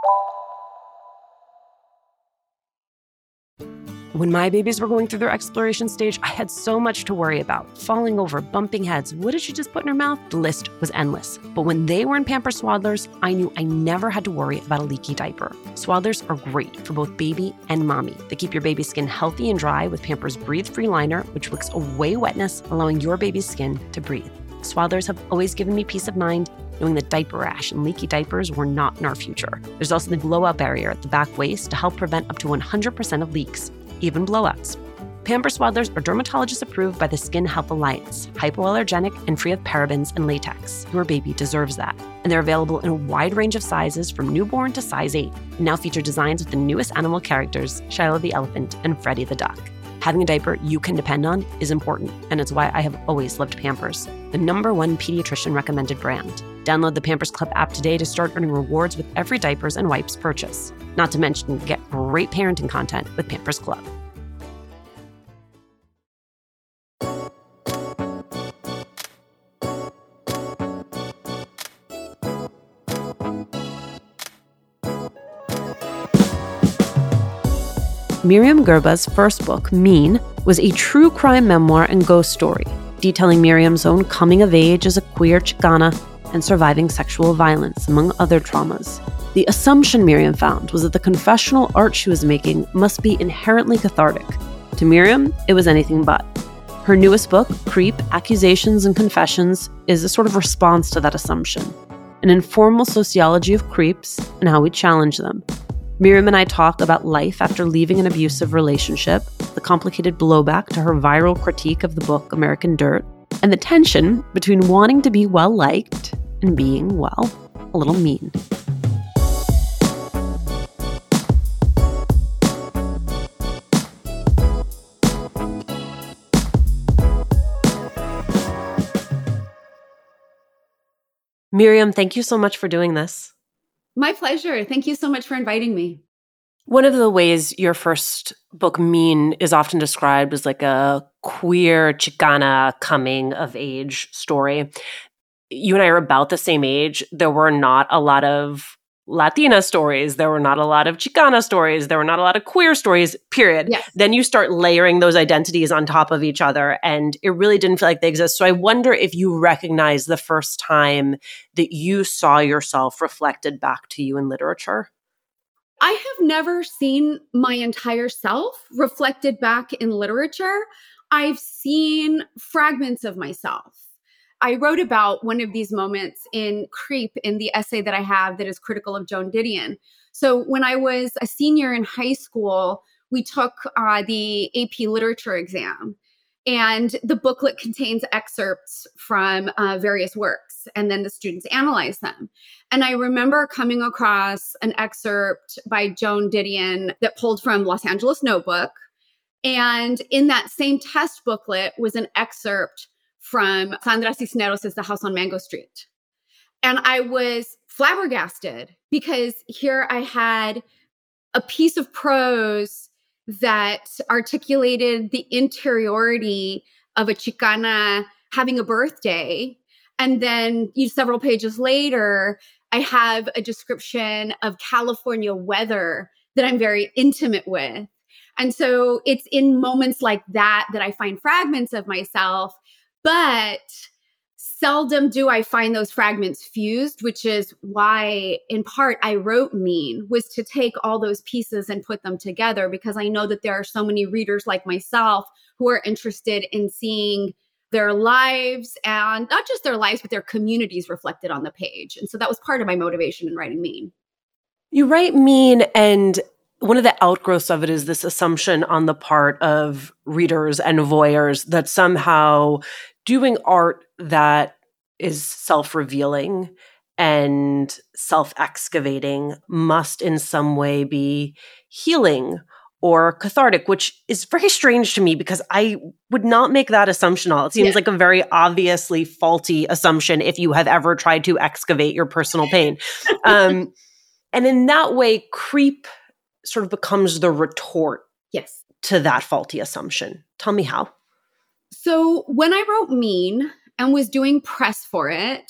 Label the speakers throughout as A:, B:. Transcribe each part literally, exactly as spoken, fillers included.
A: When my babies were going through their exploration stage, I had so much to worry about. Falling over, bumping heads. What did she just put in her mouth? The list was endless. But when they were in Pampers Swaddlers, I knew I never had to worry about a leaky diaper. Swaddlers are great for both baby and mommy. They keep your baby's skin healthy and dry with Pampers Breathe Free Liner, which wicks away wetness, allowing your baby's skin to breathe. Swaddlers have always given me peace of mind, knowing that diaper rash and leaky diapers were not in our future. There's also the blowout barrier at the back waist to help prevent up to one hundred percent of leaks, even blowouts. Pampers Swaddlers are dermatologist approved by the Skin Health Alliance, hypoallergenic and free of parabens and latex. Your baby deserves that. And they're available in a wide range of sizes from newborn to size eight, and now feature designs with the newest animal characters, Shiloh the elephant and Freddie the duck. Having a diaper you can depend on is important, and it's why I have always loved Pampers, the number one pediatrician recommended brand. Download the Pampers Club app today to start earning rewards with every diapers and wipes purchase. Not to mention, get great parenting content with Pampers Club. Miriam Gerba's first book, Mean, was a true crime memoir and ghost story, detailing Miriam's own coming of age as a queer Chicana and surviving sexual violence, among other traumas. The assumption Miriam found was that the confessional art she was making must be inherently cathartic. To Miriam, it was anything but. Her newest book, Creep, Accusations and Confessions, is a sort of response to that assumption, an informal sociology of creeps and how we challenge them. Miriam and I talk about life after leaving an abusive relationship, the complicated blowback to her viral critique of the book American Dirt, and the tension between wanting to be well-liked and being, well, a little mean. Miriam, thank you so much for doing this.
B: My pleasure. Thank you so much for inviting me.
A: One of the ways your first book, Mean, is often described as like a queer Chicana coming of age story. You and I are about the same age. There were not a lot of Latina stories. There were not a lot of Chicana stories. There were not a lot of queer stories, period.
B: Yes.
A: Then you start layering those identities on top of each other, and it really didn't feel like they exist. So I wonder if you recognize the first time that you saw yourself reflected back to you in literature.
B: I have never seen my entire self reflected back in literature. I've seen fragments of myself. I wrote about one of these moments in Creep in the essay that I have that is critical of Joan Didion. So when I was a senior in high school, we took uh, the A P literature exam, and the booklet contains excerpts from uh, various works, and then the students analyze them. And I remember coming across an excerpt by Joan Didion that pulled from Los Angeles Notebook. And in that same test booklet was an excerpt from Sandra Cisneros' The House on Mango Street. And I was flabbergasted because here I had a piece of prose that articulated the interiority of a Chicana having a birthday. And then you, several pages later, I have a description of California weather that I'm very intimate with. And so it's in moments like that that I find fragments of myself, but seldom do I find those fragments fused, which is why, in part, I wrote Mean, was to take all those pieces and put them together, because I know that there are so many readers like myself who are interested in seeing their lives, and not just their lives, but their communities reflected on the page. And so that was part of my motivation in writing Mean.
A: You write Mean, and one of the outgrowths of it is this assumption on the part of readers and voyeurs that somehow doing art that is self-revealing and self-excavating must in some way be healing or cathartic, which is very strange to me because I would not make that assumption at all. It seems yeah. like a very obviously faulty assumption if you have ever tried to excavate your personal pain. um, and in that way, Creep sort of becomes the retort
B: yes.
A: to that faulty assumption. Tell me how.
B: So when I wrote Mean and was doing press for it,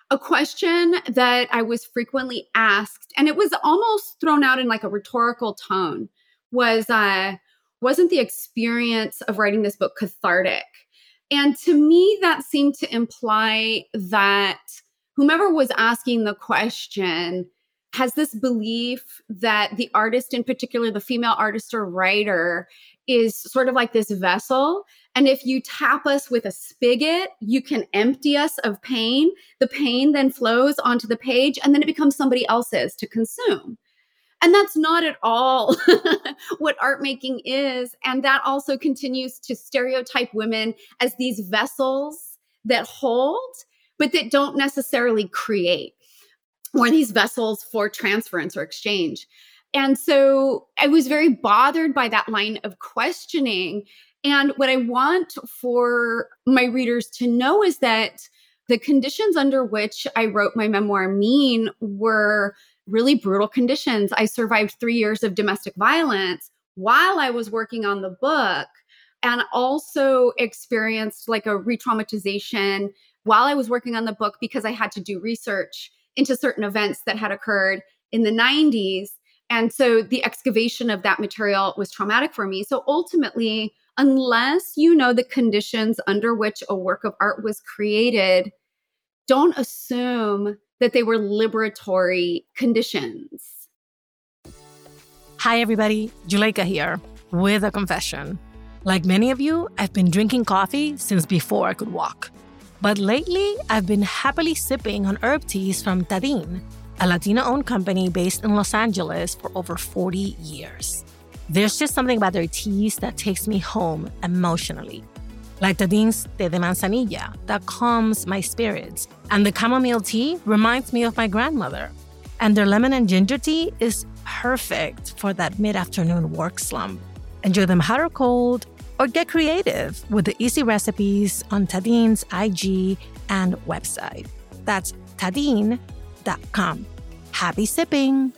B: A question that I was frequently asked, and it was almost thrown out in like a rhetorical tone, was uh, wasn't the experience of writing this book cathartic? And to me, that seemed to imply that whomever was asking the question has this belief that the artist, in particular, the female artist or writer, is sort of like this vessel. And if you tap us with a spigot, you can empty us of pain. The pain then flows onto the page, and then it becomes somebody else's to consume. And that's not at all what art making is. And that also continues to stereotype women as these vessels that hold, but that don't necessarily create, or these vessels for transference or exchange. And so I was very bothered by that line of questioning. And what I want for my readers to know is that the conditions under which I wrote my memoir, Mean, were really brutal conditions. I survived three years of domestic violence while I was working on the book, and also experienced like a re-traumatization while I was working on the book because I had to do research into certain events that had occurred in the nineties. And so the excavation of that material was traumatic for me. So ultimately, unless you know the conditions under which a work of art was created, don't assume that they were liberatory conditions.
C: Hi, everybody. Juleyka here with a confession. Like many of you, I've been drinking coffee since before I could walk. But lately, I've been happily sipping on herb teas from Tadin, a Latina-owned company based in Los Angeles for over forty years. There's just something about their teas that takes me home emotionally. Like Tadin's Té de Manzanilla that calms my spirits. And the chamomile tea reminds me of my grandmother. And their lemon and ginger tea is perfect for that mid-afternoon work slump. Enjoy them hot or cold, or get creative with the easy recipes on Tadin's I G and website. That's tadin dot com. Happy sipping!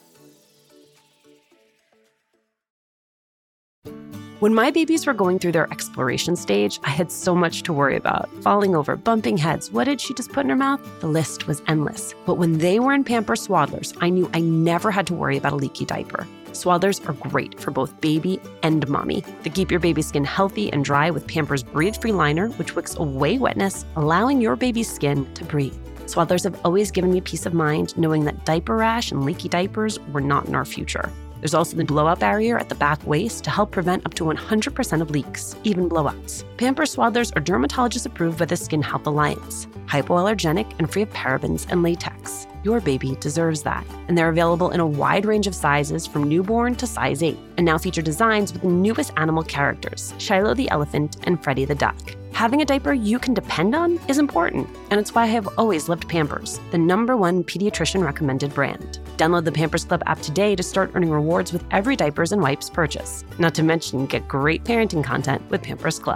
A: When my babies were going through their exploration stage, I had so much to worry about. Falling over, bumping heads. What did she just put in her mouth? The list was endless. But when they were in Pampers Swaddlers, I knew I never had to worry about a leaky diaper. Swaddlers are great for both baby and mommy. They keep your baby's skin healthy and dry with Pampers Breathe-Free Liner, which wicks away wetness, allowing your baby's skin to breathe. Swaddlers have always given me peace of mind knowing that diaper rash and leaky diapers were not in our future. There's also the blowout barrier at the back waist to help prevent up to one hundred percent of leaks, even blowouts. Pampers Swaddlers are dermatologist approved by the Skin Health Alliance, hypoallergenic and free of parabens and latex. Your baby deserves that. And they're available in a wide range of sizes from newborn to size eight, and now feature designs with the newest animal characters, Shiloh the elephant and Freddie the duck. Having a diaper you can depend on is important, and it's why I have always loved Pampers, the number one pediatrician-recommended brand. Download the Pampers Club app today to start earning rewards with every diapers and wipes purchase. Not to mention, get great parenting content with Pampers Club.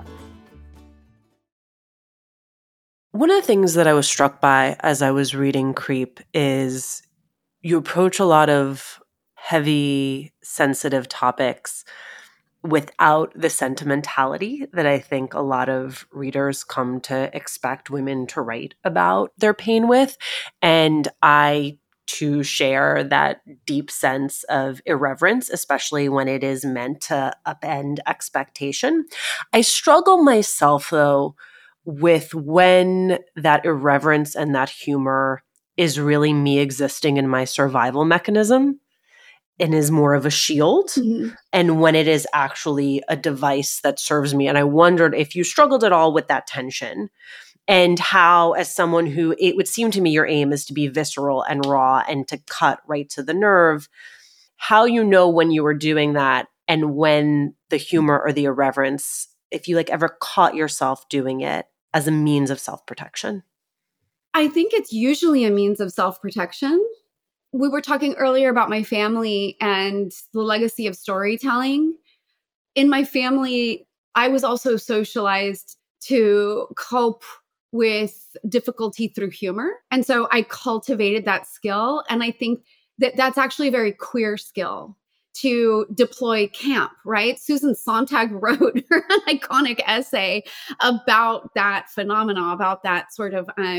D: One of the things that I was struck by as I was reading Creep is you approach a lot of heavy, sensitive topics without the sentimentality that I think a lot of readers come to expect women to write about their pain with. And I, too, share that deep sense of irreverence, especially when it is meant to upend expectation. I struggle myself, though, with when that irreverence and that humor is really me existing in my survival mechanism and is more of a shield, mm-hmm. and when it is actually a device that serves me. And I wondered if you struggled at all with that tension, and how, as someone who, it would seem to me your aim is to be visceral and raw and to cut right to the nerve, how you know when you were doing that and when the humor or the irreverence, if you like ever caught yourself doing it as a means of self-protection.
B: I think it's usually a means of self-protection. We were talking earlier about my family and the legacy of storytelling. In my family, I was also socialized to cope with difficulty through humor. And so I cultivated that skill. And I think that that's actually a very queer skill to deploy camp, right? Susan Sontag wrote an iconic essay about that phenomena, about that sort of um,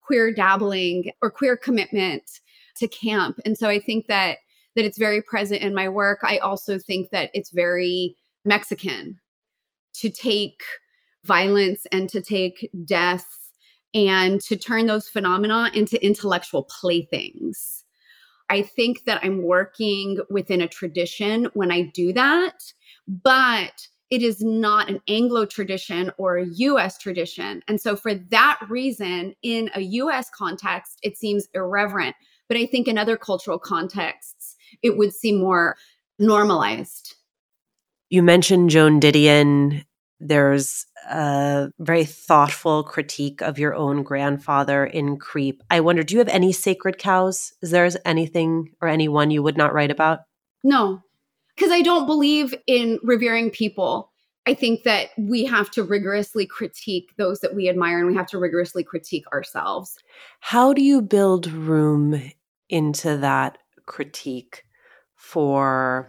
B: queer dabbling or queer commitment to camp. And so I think that that it's very present in my work. I also think that it's very Mexican to take violence and to take death and to turn those phenomena into intellectual playthings. I think that I'm working within a tradition when I do that, but it is not an Anglo tradition or a U S tradition. And so for that reason, in a U S context, it seems irreverent. But I think in other cultural contexts, it would seem more normalized.
D: You mentioned Joan Didion. There's a very thoughtful critique of your own grandfather in Creep. I wonder, do you have any sacred cows? Is there anything or anyone you would not write about?
B: No, because I don't believe in revering people. I think that we have to rigorously critique those that we admire, and we have to rigorously critique ourselves.
D: How do you build room into that critique for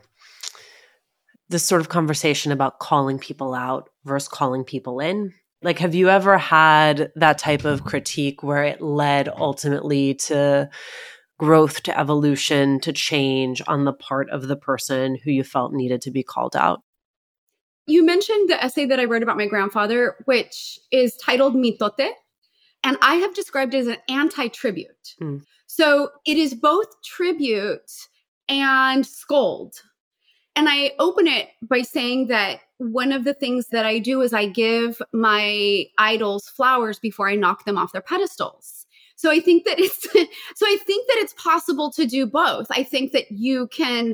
D: this sort of conversation about calling people out versus calling people in? Like, have you ever had that type of critique where it led ultimately to growth, to evolution, to change on the part of the person who you felt needed to be called out?
B: You mentioned the essay that I wrote about my grandfather, which is titled Mitote, and I have described it as an anti-tribute. Mm. So it is both tribute and scold. And I open it by saying that one of the things that I do is I give my idols flowers before I knock them off their pedestals. So I think that it's so I think that it's possible to do both. I think that you can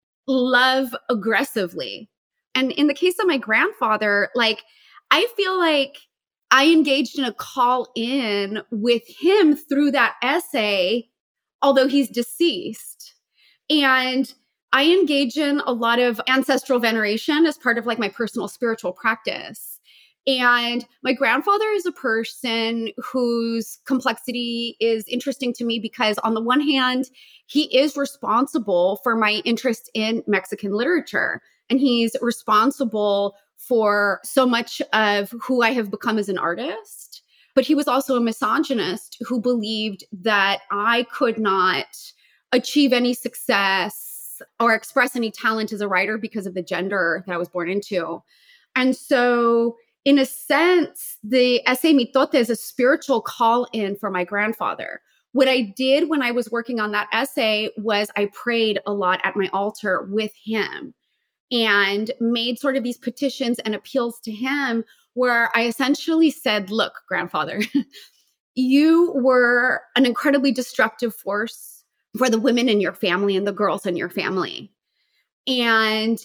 B: love aggressively. And in the case of my grandfather, like, I feel like I engaged in a call in with him through that essay, although he's deceased. And I engage in a lot of ancestral veneration as part of like my personal spiritual practice. And my grandfather is a person whose complexity is interesting to me because on the one hand, he is responsible for my interest in Mexican literature. And he's responsible for so much of who I have become as an artist. But he was also a misogynist who believed that I could not achieve any success or express any talent as a writer because of the gender that I was born into. And so, in a sense, the essay Mitote is a spiritual call in for my grandfather. What I did when I was working on that essay was I prayed a lot at my altar with him and made sort of these petitions and appeals to him where I essentially said, look, grandfather, you were an incredibly destructive force for the women in your family and the girls in your family. And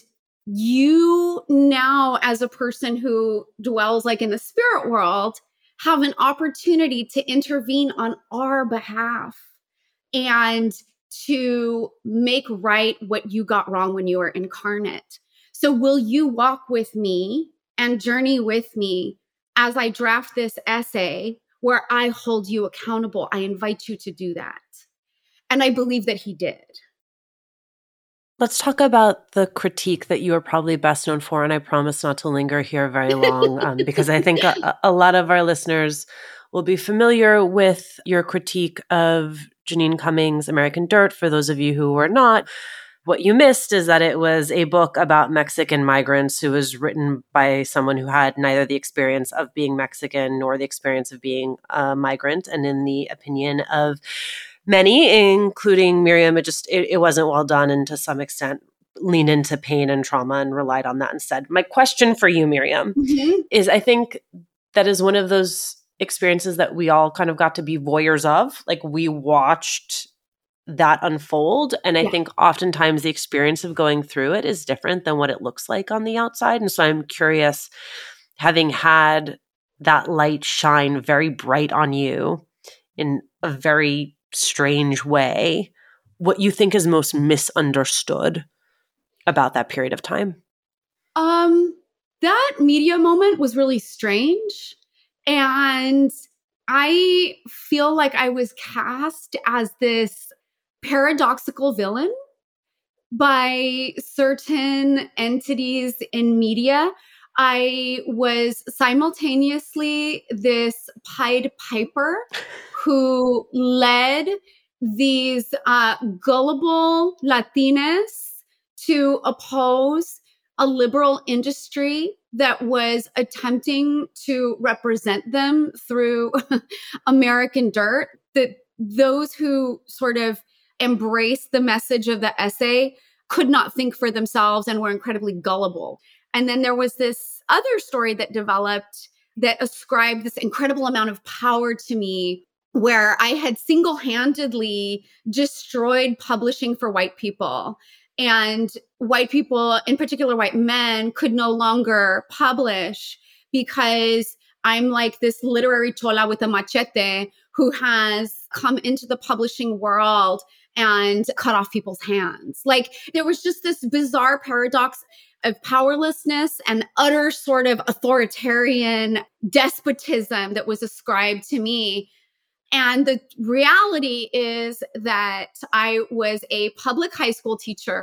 B: you now, as a person who dwells like in the spirit world, have an opportunity to intervene on our behalf and to make right what you got wrong when you were incarnate. So will you walk with me and journey with me as I draft this essay where I hold you accountable? I invite you to do that. And I believe that he did.
D: Let's talk about the critique that you are probably best known for, and I promise not to linger here very long, um, because I think a, a lot of our listeners will be familiar with your critique of Jeanine Cummings' American Dirt. For those of you who are not, what you missed is that it was a book about Mexican migrants who was written by someone who had neither the experience of being Mexican nor the experience of being a migrant. And in the opinion of many, including Miriam, it just it, it wasn't well done, and to some extent leaned into pain and trauma and relied on that instead. My question for you, Miriam, mm-hmm. is I think that is one of those experiences that we all kind of got to be voyeurs of. Like, we watched that unfold. And I yeah. think oftentimes the experience of going through it is different than what it looks like on the outside. And so I'm curious, having had that light shine very bright on you in a very strange way, what you think is most misunderstood about that period of time?
B: Um, that media moment was really strange. And I feel like I was cast as this paradoxical villain by certain entities in media. I was simultaneously this Pied Piper who led these uh, gullible Latinas to oppose a liberal industry that was attempting to represent them through American dirt, that those who sort of embraced the message of the essay could not think for themselves and were incredibly gullible. And then there was this other story that developed that ascribed this incredible amount of power to me, where I had single-handedly destroyed publishing for white people. And white people, in particular white men, could no longer publish because I'm like this literary chola with a machete who has come into the publishing world and cut off people's hands. Like, there was just this bizarre paradox of powerlessness and utter sort of authoritarian despotism that was ascribed to me. And the reality is that I was a public high school teacher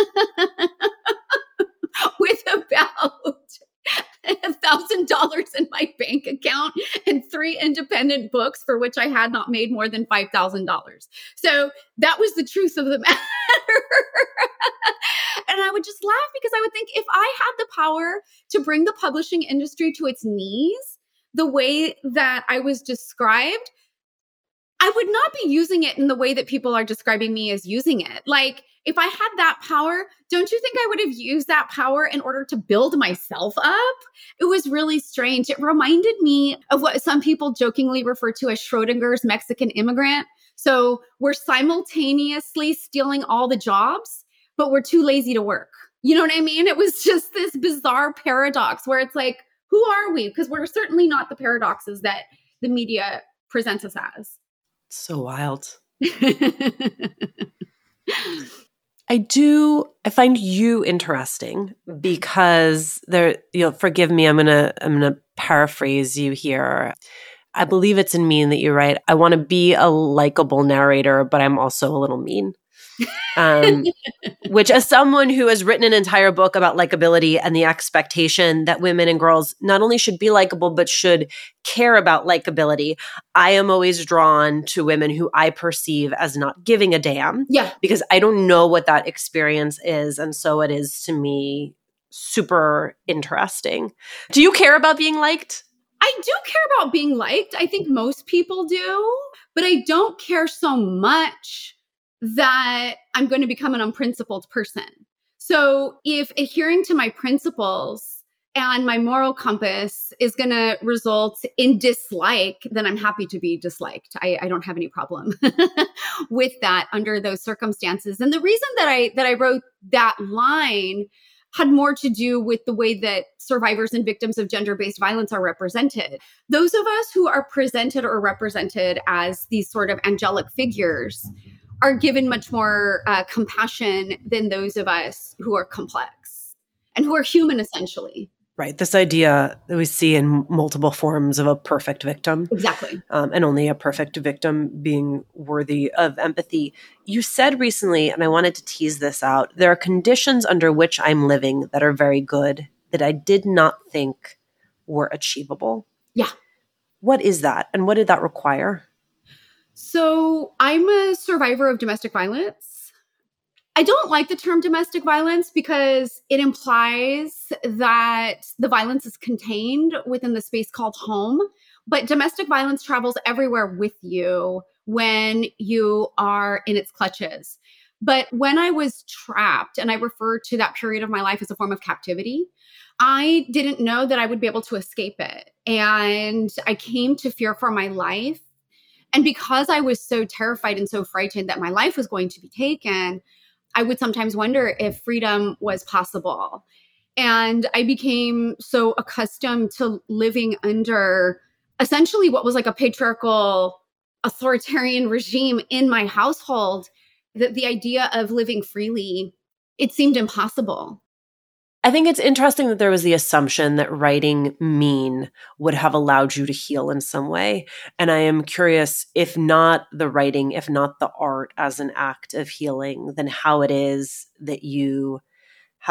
B: with about a thousand dollars in my bank account and three independent books for which I had not made more than five thousand dollars. So that was the truth of the matter. And I would just laugh because I would think, if I had the power to bring the publishing industry to its knees the way that I was described, I would not be using it in the way that people are describing me as using it. Like, if I had that power, don't you think I would have used that power in order to build myself up? It was really strange. It reminded me of what some people jokingly refer to as Schrodinger's Mexican immigrant. So we're simultaneously stealing all the jobs, but we're too lazy to work. You know what I mean? It was just this bizarre paradox where it's like, who are we? Because we're certainly not the paradoxes that the media presents us as.
D: So wild. I do, I find you interesting because there, you'll forgive me, I'm going to, I'm going to paraphrase you here. I believe it's in Mean that you write, I want to be a likable narrator, but I'm also a little mean. Um, which, as someone who has written an entire book about likability and the expectation that women and girls not only should be likable, but should care about likability, I am always drawn to women who I perceive as not giving a damn.
B: Yeah.
D: Because I don't know what that experience is. And so it is, to me, super interesting. Do you care about being liked?
B: I do care about being liked. I think most people do, but I don't care so much that I'm going to become an unprincipled person. So if adhering to my principles and my moral compass is going to result in dislike, then I'm happy to be disliked. I, I don't have any problem with that under those circumstances. And the reason that I that I wrote that line had more to do with the way that survivors and victims of gender-based violence are represented. Those of us who are presented or represented as these sort of angelic figures are given much more uh, compassion than those of us who are complex and who are human, essentially.
D: Right. This idea that we see in multiple forms of a perfect victim.
B: Exactly.
D: Um, and only a perfect victim being worthy of empathy. You said recently, and I wanted to tease this out, there are conditions under which I'm living that are very good that I did not think were achievable.
B: Yeah.
D: What is that? And what did that require?
B: So I'm a survivor of domestic violence. I don't like the term domestic violence because it implies that the violence is contained within the space called home. But domestic violence travels everywhere with you when you are in its clutches. But when I was trapped, and I refer to that period of my life as a form of captivity, I didn't know that I would be able to escape it. And I came to fear for my life. And because I was so terrified and so frightened that my life was going to be taken, I would sometimes wonder if freedom was possible. And I became so accustomed to living under essentially what was like a patriarchal authoritarian regime in my household that the idea of living freely, it seemed impossible.
D: I think it's interesting that there was the assumption that writing Mean would have allowed you to heal in some way. And I am curious, if not the writing, if not the art as an act of healing, then how it is that you have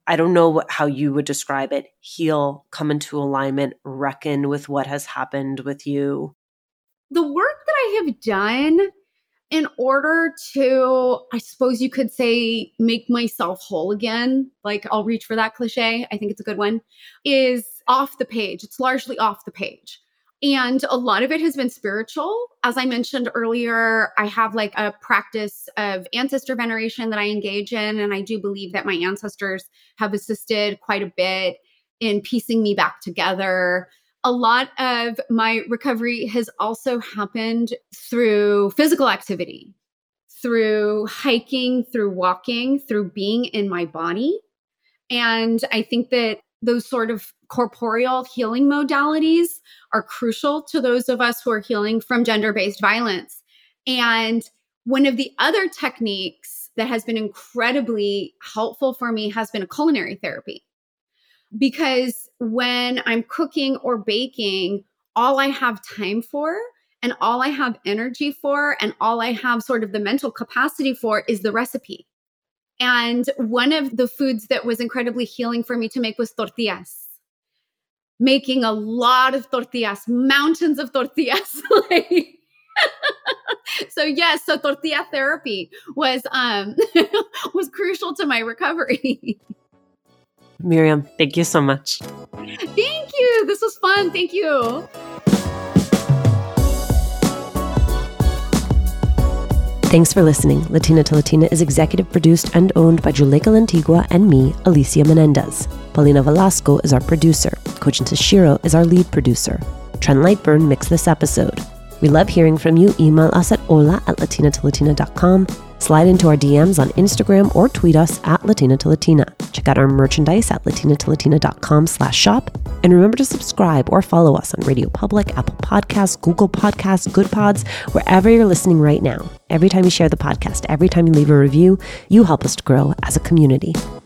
D: I don't know what, how you would describe it, heal, come into alignment, reckon with what has happened with you?
B: The work that I have done in order to, I suppose you could say, make myself whole again, like I'll reach for that cliche, I think it's a good one, is off the page. It's largely off the page. And a lot of it has been spiritual. As I mentioned earlier, I have like a practice of ancestor veneration that I engage in. And I do believe that my ancestors have assisted quite a bit in piecing me back together. A lot of my recovery has also happened through physical activity, through hiking, through walking, through being in my body. And I think that those sort of corporeal healing modalities are crucial to those of us who are healing from gender-based violence. And one of the other techniques that has been incredibly helpful for me has been a culinary therapy. Because when I'm cooking or baking, all I have time for and all I have energy for and all I have sort of the mental capacity for is the recipe. And one of the foods that was incredibly healing for me to make was tortillas. Making a lot of tortillas, mountains of tortillas. So yes, so tortilla therapy was um, was crucial to my recovery.
D: Miriam, thank you so much.
B: Thank you. This was fun. Thank you.
A: Thanks for listening. Latina to Latina is executive produced and owned by Juleka Lantigua and me, Alicia Menendez. Paulina Velasco is our producer. Kojin Tashiro is our lead producer. Trent Lightburn mixed this episode. We love hearing from you. Email us at hola at latina to latina dot com. Slide into our D Ms on Instagram or tweet us at Latina to Latina. Check out our merchandise at latina to latina dot com slash shop. And remember to subscribe or follow us on Radio Public, Apple Podcasts, Google Podcasts, Good Pods, wherever you're listening right now. Every time you share the podcast, every time you leave a review, you help us to grow as a community.